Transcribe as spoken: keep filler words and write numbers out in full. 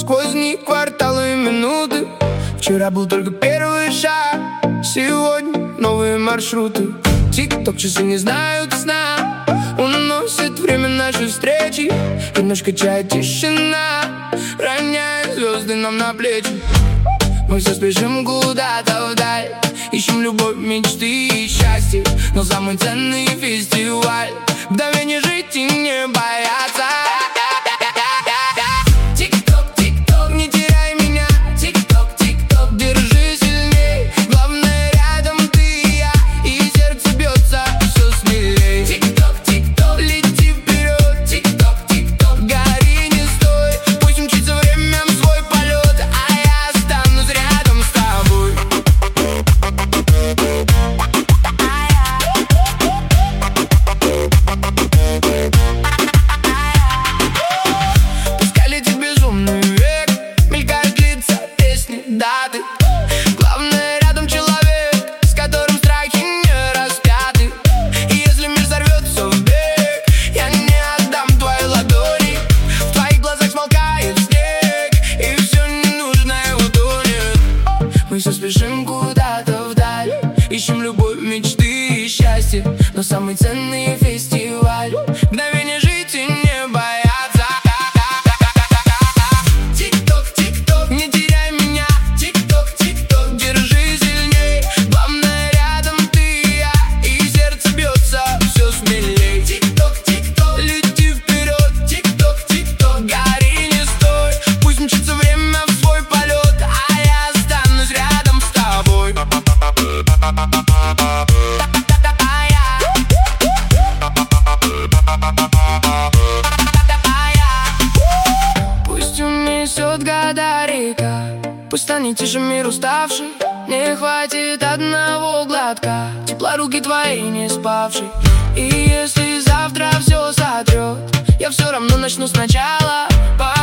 поздние кварталы и минуты. Вчера был только первый шаг, сегодня новые маршруты. Тик-ток, часы не знают сна, уносит время нашей встречи. И ночь качает тишина, роняет звезды нам на плечи. Мы все спешим куда-то вдаль, ищем любовь, мечты и счастье. Но самый ценный фестиваль — мгновение жить и не бояться. Тик-ток, тик-ток, не теряй меня. Тик-ток, тик-ток, держи сильней. Главное, рядом ты и я, и сердце бьется все смелей. Тик-ток, тик-ток, лети вперед. Тик-ток, тик-ток, гори, не стой. Пусть мчится время в свой полет, а я останусь рядом с тобой. Пускай летит безумный век, мелькают лица, песни, даты. Главное, рядом человек, с которым страхи не распяты. И если мир взорвется в бег, я не отдам твои ладони. В твоих глазах смолкает снег, и все ненужное утонет. Мы все спешим куда-то вдаль, ищем любовь, мечты и счастье. Но самый ценный фестиваль — мгновение жить и не бояться. Тик-ток, тик-ток, не теряй меня. Тик-ток, тик-ток, держи сильней. Главное, рядом ты и я, и сердце бьется все смелей. Тик-ток, тик-ток, лети вперед. Тик-ток, тик-ток, гори, не стой. Пусть мчится время в свой полет, а я останусь рядом с тобой. Пусть унесет года река, пусть станет тише мир уставший. Не хватит одного глотка тепла руки твоей не спавшей. И если завтра все сотрет, я все равно начну сначала.